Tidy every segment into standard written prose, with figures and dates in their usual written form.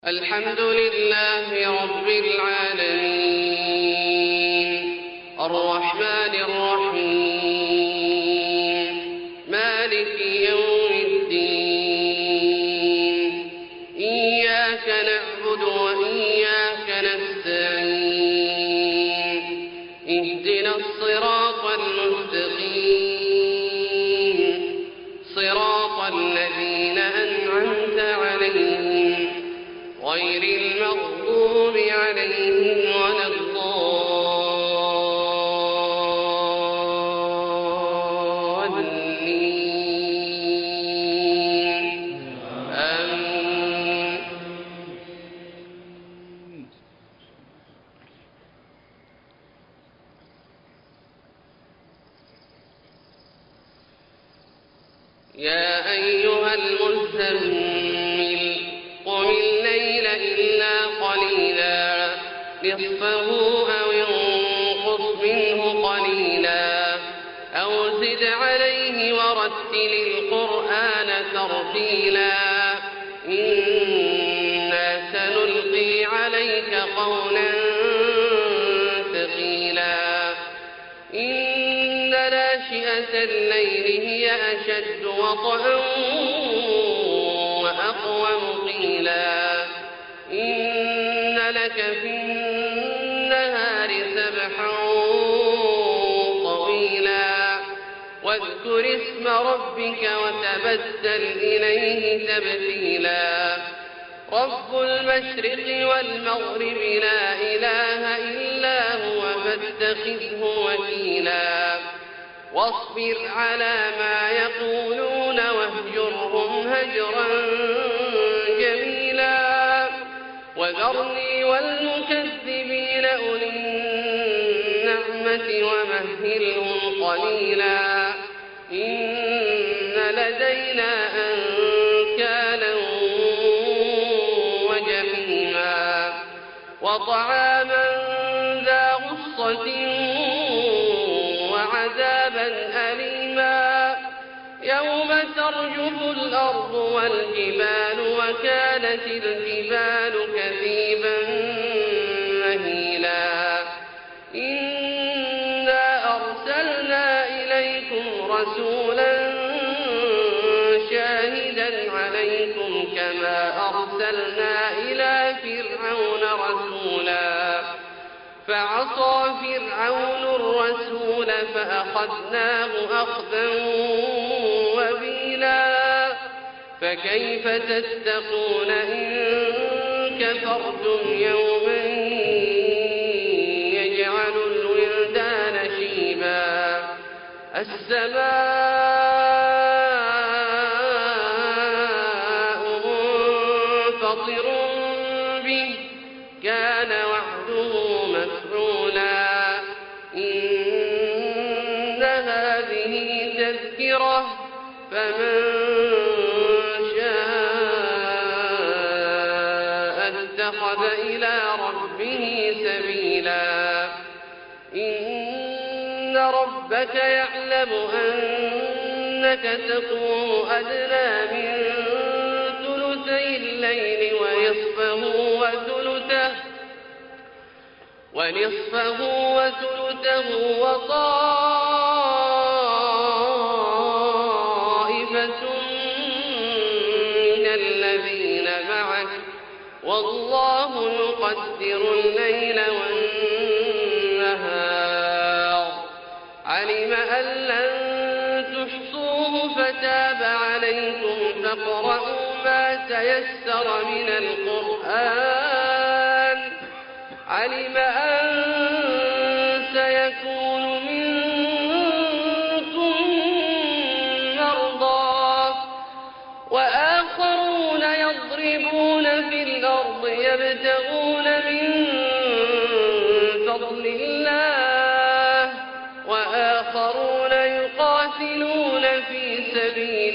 الحمد لله رب العالمين الرحمن الرحيم مالك يوم الدين إياك نعبد وإياك نستعين اهدنا الصراط المستقيم صراط الذين أنعمت عليهم غير المغضوب عليهم ولا الضالين آمين. يا أيها المزمل قم الليل إلا قليلا نصفه أو انقص منه قليلا أو زد عليه ورتل القرآن ترتيلا إنا سنلقي عليك قولا ثقيلا إن ناشئة الليل هي أشد وطئا وأقوم قيلا إن لك في النهار سبحا طويلا واذكر اسم ربك وتبتل إليه تبتيلا رب المشرق والمغرب لا إله إلا هو فاتخذه وكيلا واصبر على ما يقولون واهجرهم هجرا جميلا وذرني والمكذبين أولي النعمة ومهلهم قليلا إن لدينا أنكالا وجحيما وطعاما ذا غصة وعذابا أليما يوم ترجف الأرض والجبال وكانت الجبال كثيبا مهيلا إنا أرسلنا إليكم رسولا شاهدا عليكم كما أرسلنا إلى فرعون رسولا فعصى فرعون الرسول فأخذناه أخذا وبيلا فكيف تتقون إن كفرتم يوما يجعل الولدان شيبا السماء منفطر به كان وعده مفعولا إن هذه تذكرة فمن شاء اتخذ إلى ربه سبيلا إن ربك يعلم أنك تقوم أدنى من ثلثي الليل ونصفه وثلثه وطائفة من الذين معك والله يقدر الليل والنهار علم أن لن تحصوه فتاب عليكم فاقرؤوا ما تيسر من القرآن علم أن سيكون منكم مرضى وآخرون يضربون في الأرض يبتغون من فضل الله وآخرون يقاتلون في سبيل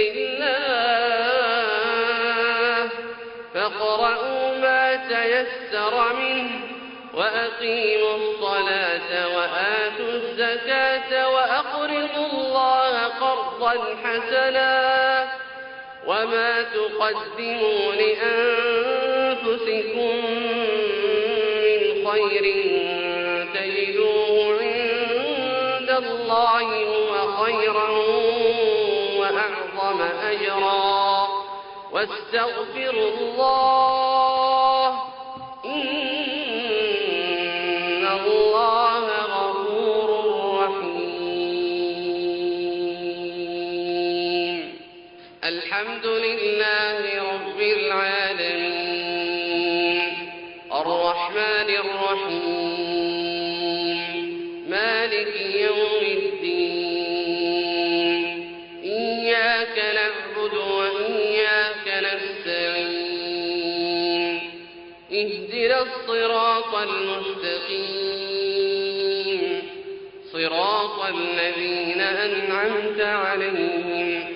الله فاقرؤوا ما تيسر منه وأقيموا الصلاة وآتوا الزكاة وأقرضوا الله قرضا حسنا وما تقدموا لأنفسكم أنفسكم من خير تجدوه عند الله هو خيرا وأعظم أجرا واستغفروا الله إن الله غفور رحيم. الحمد لله رب العالمين الرحمن الرحيم مالك يوم الدين إياك نعبد وإياك نستعين اهدنا الصراط المستقيم صراط الذين أنعمت عليهم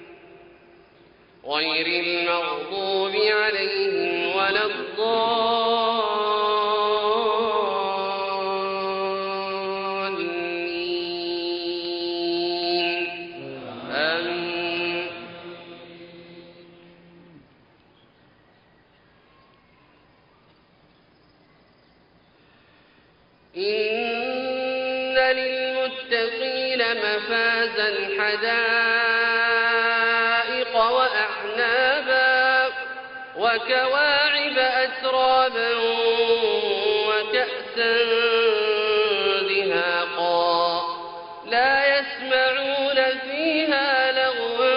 غير المغضوب عليهم ولا الضالين آمين. إن للمتقين مفازا حدائق وأعنابا وكواعب أترابا وكأسا دهاقا لا يسمعون فيها لغوا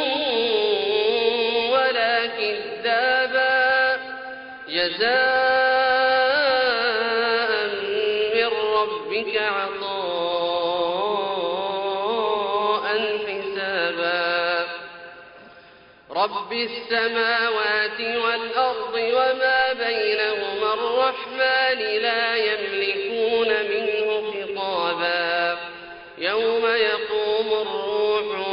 ولا كذابا جزاء من ربك عطاء حسابا رب السماوات والأرض وما بينهما الرحمن لا يملكون منه خطابا يوم يقوم الروح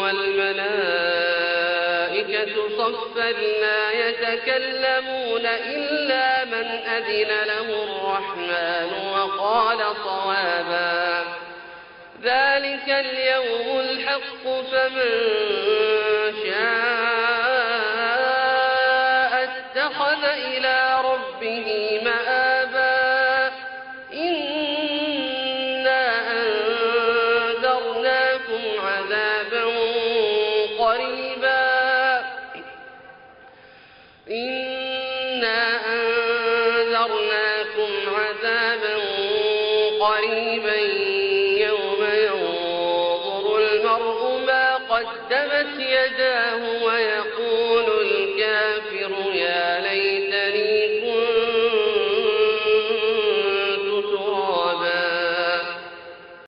والملائكة صفا لا يتكلمون إلا من أذن له الرحمن وقال صوابا ذلك اليوم الحق فمن شاء اتخذ إلى ربه مآبا إنا أنذرناكم عذابا قريبا